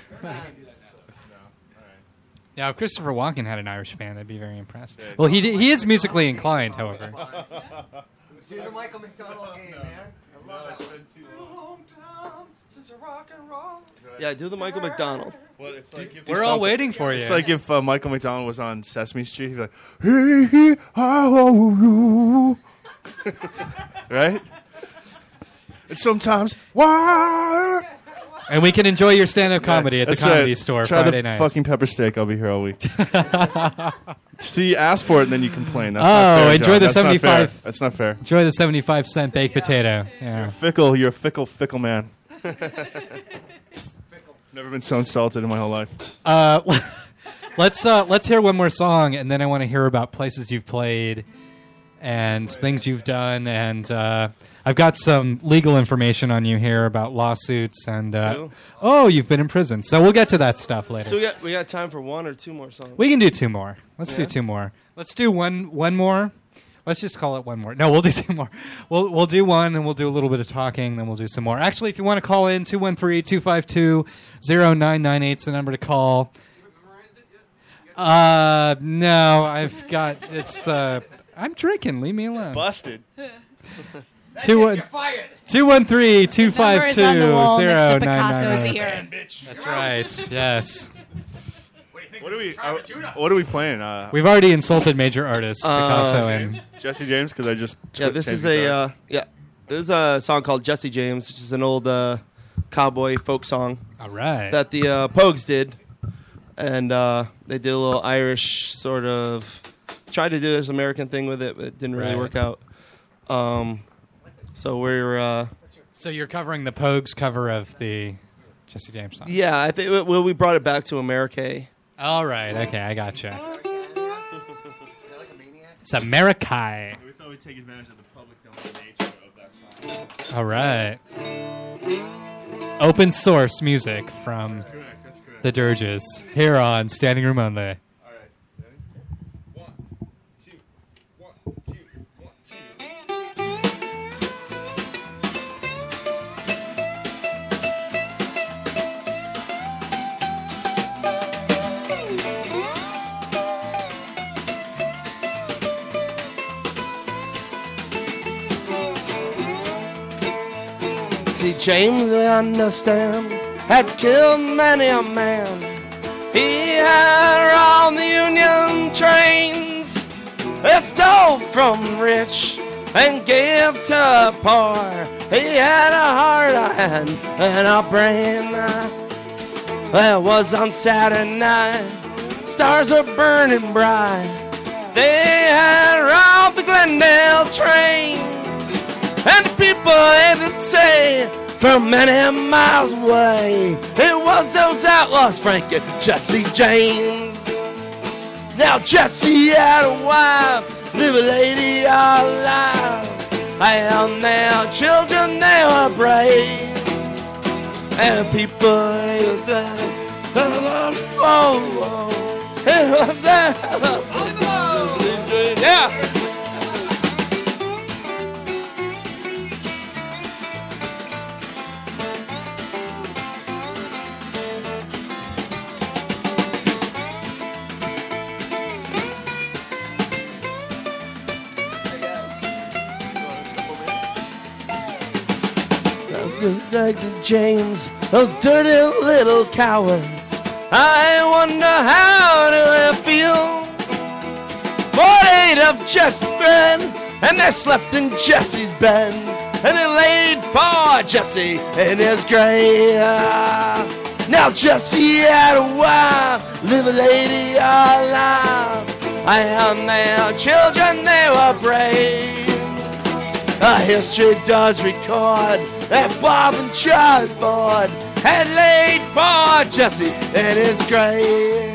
Yeah, if Christopher Walken had an Irish band, I'd be very impressed. Yeah. Well, he d- he is musically inclined, however. Do the Michael McDonald game, man. I love that. It's been a long time since a rock and roll. Yeah, do the Michael McDonald. Well, it's like if We're all waiting for you. It's like if uh, Michael McDonald was on Sesame Street, he'd be like, "Hey, hey, oh, you," right? And sometimes, why? And we can enjoy your stand-up comedy at the That's Comedy right. Store Try Friday the nights. fucking pepper steak. I'll be here all week. So you ask for it and then you complain. That's Oh, not fair, enjoy John. the That's not fair. seventy-five That's not fair. Enjoy the seventy-five cent baked potato. Yeah. Fickle. You're a fickle, fickle man. Never been so insulted in my whole life. Uh, let's uh, let's hear one more song, and then I want to hear about places you've played and things you've done. And uh, I've got some legal information on you here about lawsuits and uh, Two? oh, you've been in prison. So we'll get to that stuff later. So we got we got time for one or two more songs. We can do two more. Let's Yeah? do two more. Let's do one one more. Let's just call it one more. No, we'll do two more. We'll we'll do one, and we'll do a little bit of talking, then we'll do some more. Actually, if you want to call in, two one three, two five two, zero nine nine eight is the number to call. Uh, no, I've got, it's, uh, I'm drinking. Leave me alone. Busted. Two one You're fired. two one three, two five two, Numbers on the wall next zero to nine nine Picasso's eight. ear. That's right. Yes. What are we? Uh, what are we playing? Uh, We've already insulted major artists, Uh, Picasso and James? Jesse James, because I just Yeah, tw- this changed is the a guitar. uh, yeah. This is a song called Jesse James, which is an old uh, cowboy folk song All right. that the uh, Pogues did, and uh, they did a little Irish sort of tried to do this American thing with it, but it didn't really Right. work out. Um, so we're uh, So you're covering the Pogues cover of the Jesse James song. yeah, I think well we brought it back to America. All right. Okay, I gotcha. It's America. We thought we'd take advantage of the public domain nature of that song. All right. Open source music from Correct, that's correct. the Dirges here on Standing Room Only. All right, ready? One, two, one, two, one, two. See, James, we understand, had killed many a man. He had on the Union trains. He stole from rich and gave to poor. He had a heart, a hand, and a brain. That was on Saturday night. Stars are burning bright. They had robbed the Glendale train. And the people had to say from many miles away, it was those outlaws, Frank and Jesse James. Now Jesse had a wife, live a lady alive. And their children, they were brave. And people they said, oh, oh, it was that. Yeah. James, those dirty little cowards. I wonder how do they feel? Forty-eight of Jesse's bread, and they slept in Jesse's bed, and they laid poor Jesse in his grave. Now Jesse had a wife, live a lady alive, and their children they were brave. Uh, history does record that Bob and Charlie Ford had laid poor Jesse in his grave.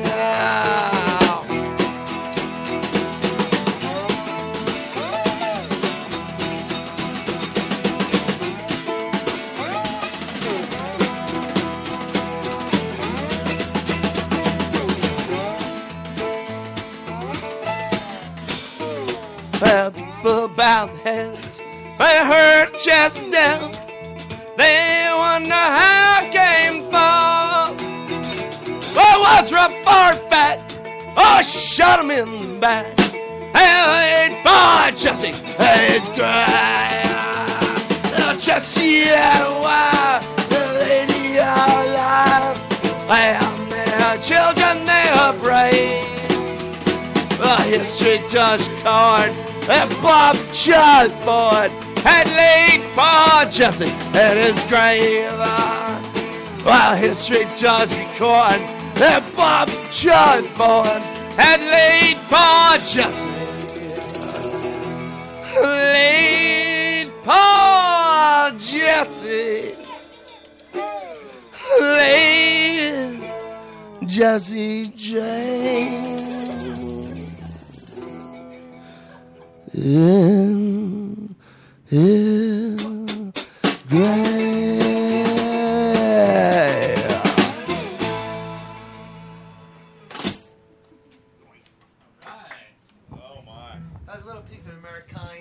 Well, people bowed their heads, they heard Jesse down. They wonder how it came from. Oh, was rough or fat? Oh, shot him in the back. And for Jesse, it's great. Oh, Jesse had a wife, the lady alive. And their children, they were brave. Well, history does record that Bob Charlie Ford had laid poor Jesse in his grave. While history does record that Bob Charlie Ford had laid poor Jesse, laid poor Jesse, laid Jesse James in his grave. Oh my. That was a little piece of Americane.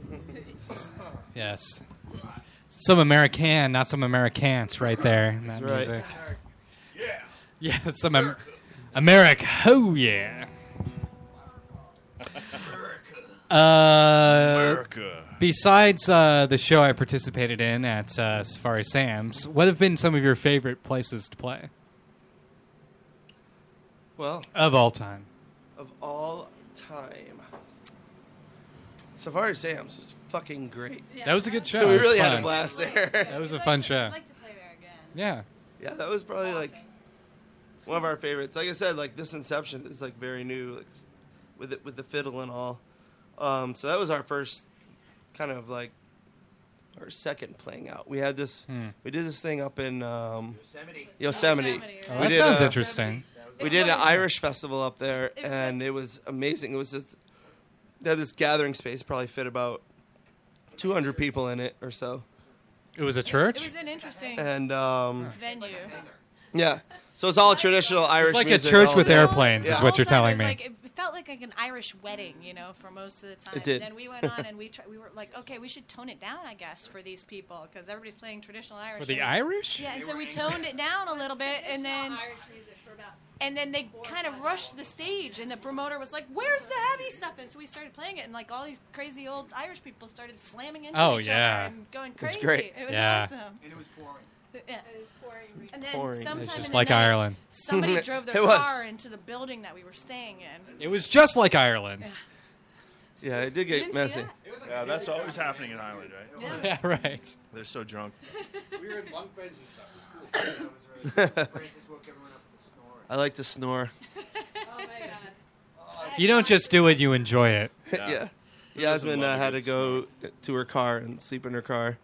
Yes. Some American, not some Americans right there in that That's right. music. Yeah. Yeah, some Am- America. Oh, yeah. Uh, America. Besides uh, the show I participated in at uh, Safari Sam's, what have been some of your favorite places to play Well, of all time? of all time, Safari Sam's was fucking great. That was a good show. we It was really had a fun. blast there. That was a fun show. I'd like to play there again. Yeah. Yeah, that was probably like one of our favorites. Like I said, like this Inception is like very new, like s- with it with the fiddle and all. Um, so that was our first kind of like our second playing out. We had this, Hmm. we did this thing up in um, Yosemite. Yosemite. Yosemite, Oh, We that did, sounds uh, interesting. We did an Irish festival up there, It was and like- it was amazing. It was just, they had this gathering space, probably fit about two hundred people in it or so. It was a church? It was an interesting And um, venue. yeah, so it's all traditional Irish It's like a music, church all with the- airplanes, Yeah. is The what whole you're time telling it me. was like, it felt like, like an Irish wedding, you know, for most of the time. It did. And then we went on and we tr- we were like, okay, we should tone it down, I guess, for these people because everybody's playing traditional Irish. For the and- Irish? Yeah, and so we toned it down a little bit, and then Irish music for about and then they kind of rushed the stage, and the promoter was like, "Where's the heavy stuff?" And so we started playing it, and like all these crazy old Irish people started slamming into Oh, each yeah. other and going It was crazy. great. It was Yeah. awesome. And it was pouring. Yeah. it was pouring. And then Pouring. sometime It's in just the like night, Ireland. somebody drove their It was. car into the building that we were staying in. It was just like Ireland. Yeah, it did You get didn't messy. see that? Yeah, that's always happening in Ireland, right? Yeah, right. They're so drunk. We were in bunk beds and stuff. It was cool. That was really Francis woke everyone up with a snore. I like to snore. Oh my god. You don't just do it, you enjoy it. Yeah. doesn't Yasmin love uh, a had to good go to her car and sleep in her car.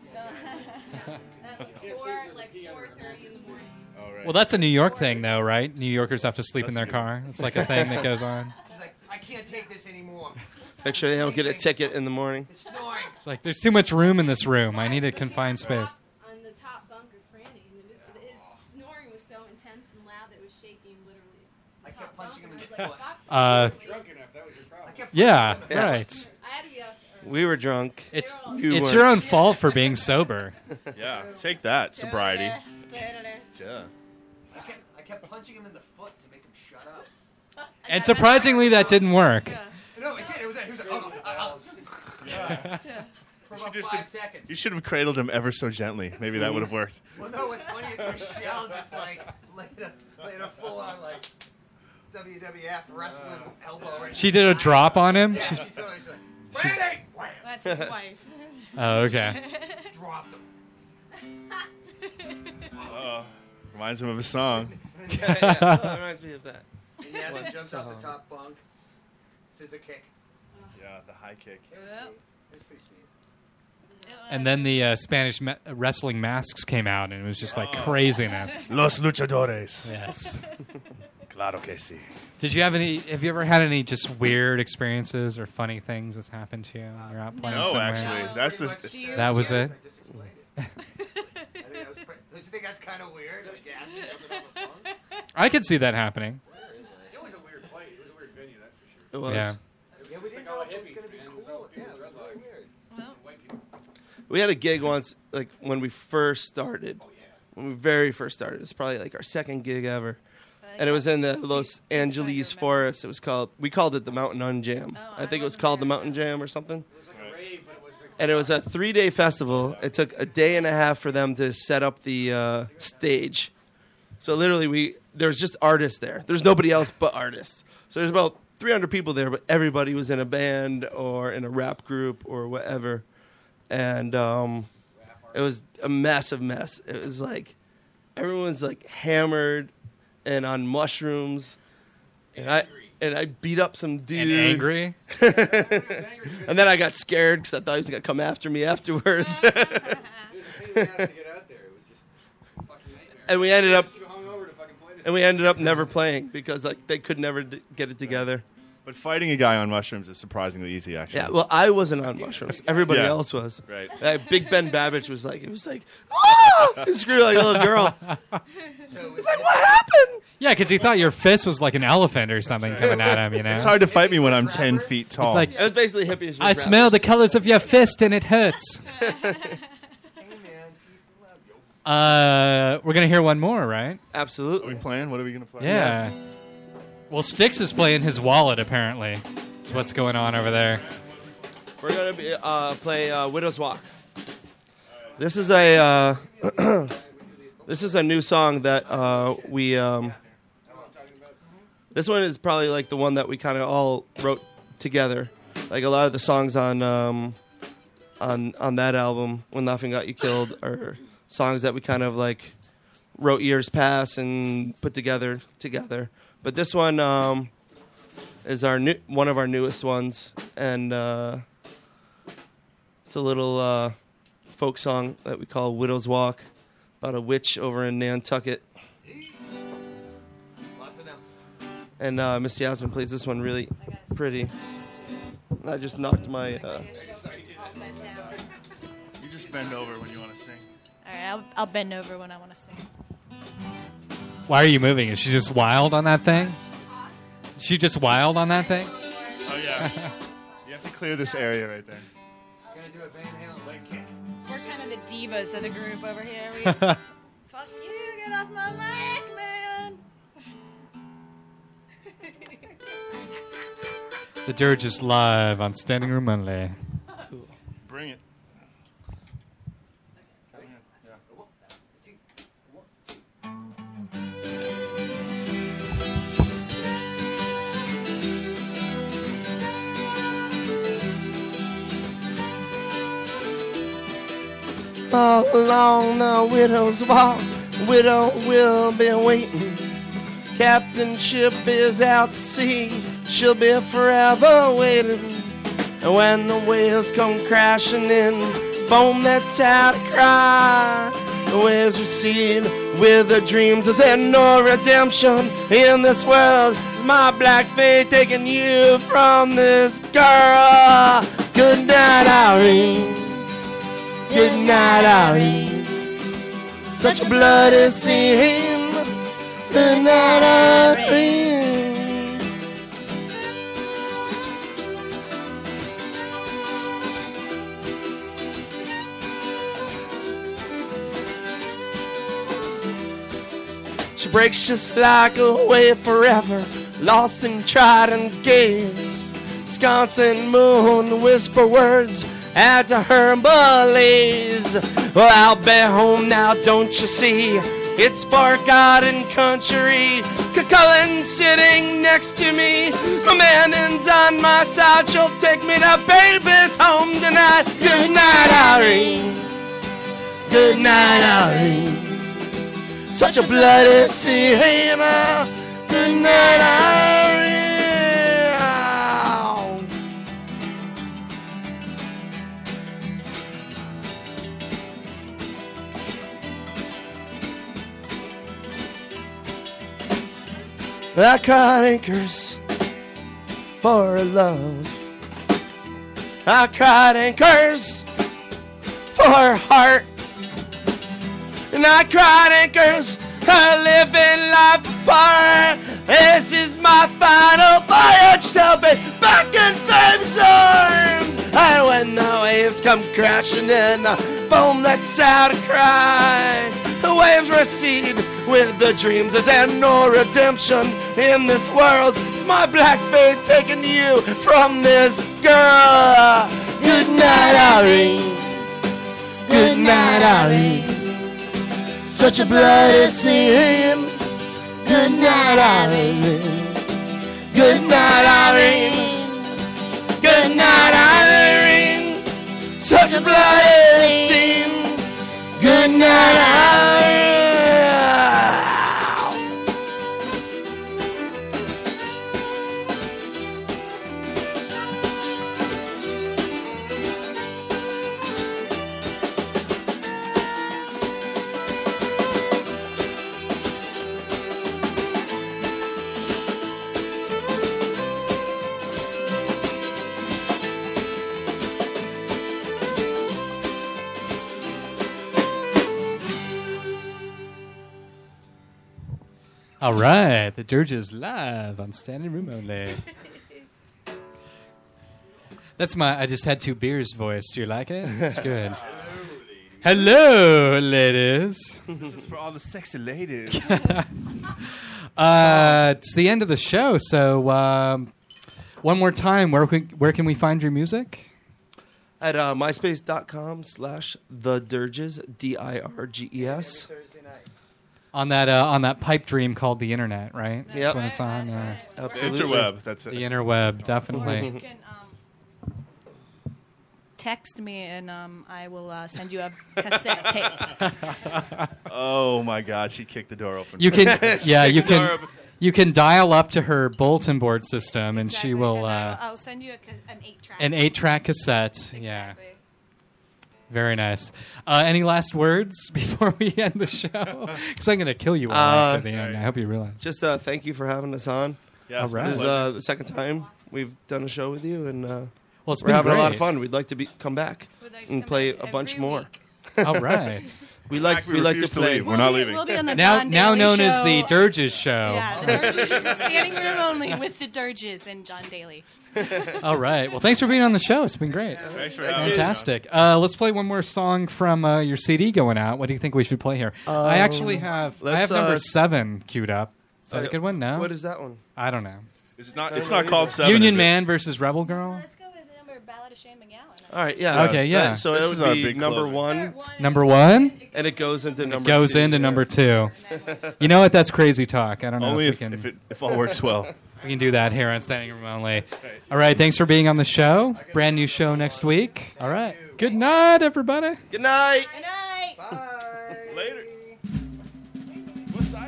That's four, like four thirty in the morning. Oh, right. Well, that's a New York thing, though, right? New Yorkers have to sleep in That's their new. car. It's like a thing that goes on. She's like, I can't take this anymore. Make sure they don't get a ticket in the morning. It's snoring. It's like, there's too much room in this room. I need a confined space. On the top bunk of Franny, and it- his snoring was so intense and loud that it was shaking literally. the I kept top bunk, punching him and in I the was like, foot. "Fuck Uh, you." Drunk enough, that was your problem. I kept Yeah, punching him in the right. I had to be up. early. We were drunk. It's You it's weren't. your own fault for being sober. Yeah, take that, sobriety. Duh. I kept, I kept punching him in the foot to make him shut up. And surprisingly, that didn't work. No, it did. It was. He was like, oh, oh, oh. For about just five did- seconds. You should have cradled him ever so gently. Maybe that would have worked. Well, no, what's funny is Michelle just like laid a, laid a full on like W W F wrestling elbow. Right She did a drop on him? Yeah, she told her, she's like, Brandon! Wham! That's his wife. Oh, okay. Dropped him. Uh, reminds him of a song. yeah, yeah. Oh, that reminds me of that. And Yasmin What jumps off song? the top bunk. Scissor kick. Yeah, the high kick. It was Yep. sweet. It was pretty sweet. And then the uh, Spanish ma- wrestling masks came out, and it was just like craziness. Los luchadores. Yes. Claro que sí. Did you have any? Have you ever had any just weird experiences or funny things that's happened to you when you're out playing No, somewhere? actually. was that's pretty the- much, Do you- uh, That was yeah, it? I just explained it. I think that was pretty, don't you think that's kind of weird? Like Yasmin jumping off a bunk? I could see that happening. It was a weird fight. It was a weird venue, that's for sure. It was. Yeah. Yeah, we didn't like all know if the it was hippies, going to be man. It was cool. all Yeah, people it was with really dreadlocks. weird. White people. We had a gig once, like when we first started. Oh, yeah. When we very first started, it was probably like our second gig ever, and it was in the Los Angeles Forest. It was called. We called it the Mountain Unjam. Oh, I think I it was wasn't called the there. Mountain Jam or something. It was like a rave, but it was like And it was a three-day festival. It took a day and a half for them to set up the uh, stage. So literally, we there was just artists there. There's nobody else but artists. So there's about three hundred people there, but everybody was in a band or in a rap group or whatever. And um, it was a massive mess. It was like everyone's like hammered and on mushrooms, and I and I beat up some dude. And angry. And then I got scared because I thought he was gonna come after me afterwards. it was a pain in the ass to get out there. It was just a fucking nightmare. And we ended up- I was too hungover to fucking play this. And we ended up never playing because like they could never d- get it together. But fighting a guy on mushrooms is surprisingly easy, actually. Yeah, well, I wasn't on mushrooms. Everybody Yeah. else was. Right. Like, Big Ben Babbage was like, it was like, ah! He screamed like a little girl. So it was It's like, what happened? Yeah, because he thought your fist was like an elephant or something coming at him. You know. It's hard to fight me when I'm ten feet tall. It's like It was basically hippies. I smell the colors of your fist and it hurts. Hey, man, peace and love. Yo. Uh, we're gonna hear one more, right? Are we Absolutely. playing? What are we going to play? Yeah. Well, Styx is playing his wallet. Apparently, that's what's going on over there. We're gonna be, uh, play uh, Widow's Walk. This is a uh, this is a new song that uh, we. Um, this one is probably like the one that we kind of all wrote together. Like a lot of the songs on um, on on that album, When Laughing Got You Killed, are songs that we kind of like wrote years past and put together together. But this one um, is our new, one of our newest ones, and uh, it's a little uh, folk song that we call "Widow's Walk," about a witch over in Nantucket. Lots of them. And uh, Miss Yasmin plays this one really pretty. I just knocked my. Uh, You just bend over when you want to sing. All right, I'll, I'll bend over when I want to sing. Why are you moving? Is she just wild on that thing? Is she just wild on that thing? Oh, yeah. You have to clear this area right there. She's gonna do a Van Halen leg kick. We're kind of the divas of the group over here. We, fuck you, get off my mic, man. The Dirge is live on Standing Room Only. Bring it. All along the widow's walk, widow will be waiting. Captain ship is out to sea, she'll be forever waiting. And when the waves come crashing in, foam that's out to cry, the waves recede with the dreams. Is there no redemption in this world? Is my black fate taking you from this girl? Good night, Irene. Good night, Irene. Such a bloody scene. Good night, Irene. She breaks just like a wave forever, lost in Trident's gaze. Wisconsin moon whisper words add to her malaise. Well, I'll be home now, don't you see? It's forgotten country. Cullen sitting next to me. Amandon's on my side. She'll take me to baby's home tonight. Good night, Irene. Good night, Irene. Such a bloody scene. Good night, Irene. I cried anchors for love. I cried anchors for heart. And I cried anchors I live in life apart. This is my final voyage to be back in fame's arms. And when the waves come crashing in, the foam lets out a cry. The waves recede with the dreams. Is there no redemption in this world? Is my black fate taking you from this girl? Good night, Irene. Good night, Irene. Such a bloody scene. Good night, Irene. Good night, Irene. Good night, Irene. Such a bloody scene. Good night, Irene. All right, the Dirge is live on Standing Room Only. That's my I just had two beers voice. Do you like it? It's good. Hello, ladies. This is for all the sexy ladies. uh, it's the end of the show, so um, one more time, where can, where can we find your music? At uh, myspace.com slash the Dirges, D I R G E S. On that uh, on that pipe dream called the internet, right? Yep. That's when it's on. That's Uh, right. Absolutely. The interweb, that's it. the interweb, definitely. You can um, text me, and um, I will uh, send you a cassette tape. Oh my God, she kicked the door open. You can, yeah, you Kicked the door can, open. you can dial up to her bulletin board system, and Exactly, she will and I uh, will- I'll send you a, ca- an eight-track. an eight-track cassette. Yeah, very nice. Uh, any last words before we end the show? Because I'm going to kill you all Uh, after the end. I hope you realize. Just uh, thank you for having us on. Yeah, All right. This is uh, the second time we've done a show with you, and uh, Well, it's we're been having a lot of great. fun. We'd like to be come back We'd like to and come play back a bunch every more. week. All right. We like we we like to refuse to play. leave. We're We'll not be, leaving. We'll be on the now, John now Daly known show. as the Dirges Show. Yeah, the Dirges, standing room only with the Dirges and John Daly. All right. Well, thanks for being on the show. It's been great. Thanks for having us. Fantastic. Uh, let's play one more song from uh, your C D going out. What do you think we should play here? I actually have I have let's, number uh, seven queued up. Is that a Uh, good one? No. What is that one? I don't know. It's not. It's not called seven. Union is it? Man versus Rebel Girl. Let's go with the number Ballad of Shane McGowan. All right, yeah. Okay, yeah. That- so This it is would our be big number club. one, Number one and it goes into number goes two. into yeah. number two. You know what? That's crazy talk. I don't know Only if if, we can if, it, if all works well. we can do that here on Standing Room Only. All right. Thanks for being on the show. Brand new show next week. All right. Good night, everybody. Good night. Good night. Later. What side?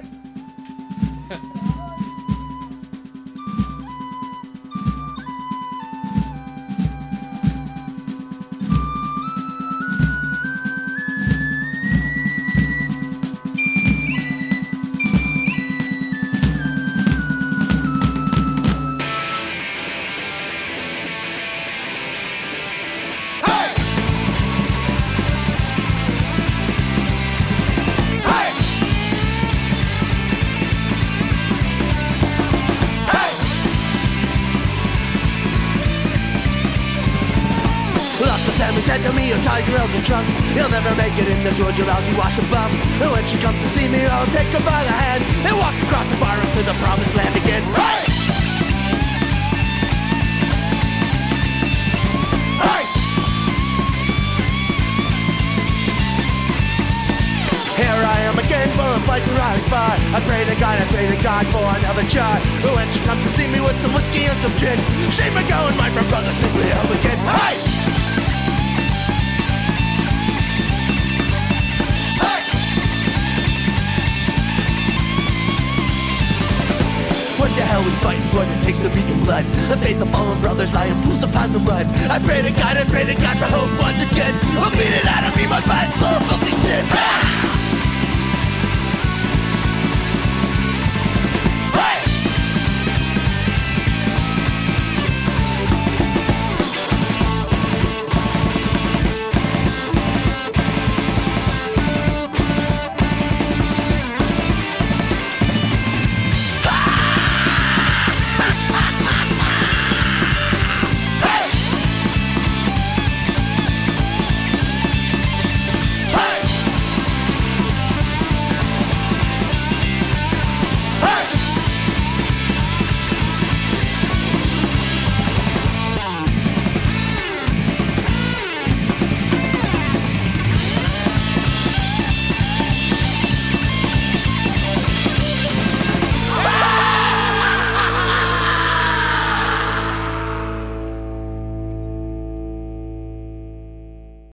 Lots of Sammy said to me, you're tired, you're old and drunk. You'll never make it in this world, you'll lousy wash and bum. And when she comes to see me, I'll take her by the hand and walk across the bar into the promised land again. Hey! Hey! Here I am again, full of fights and rise by. I pray to God, I pray to God for another child. But when she comes to see me with some whiskey and some gin, Shane McGowan, my friend, brother, sing me up again. Hey! What the hell we fighting for that takes the beating blood? I made the fallen brothers lying pools upon the mud. I pray to God, I pray to God for hope once again. I'll beat it out of me, my body's full of filthy sin. Ah!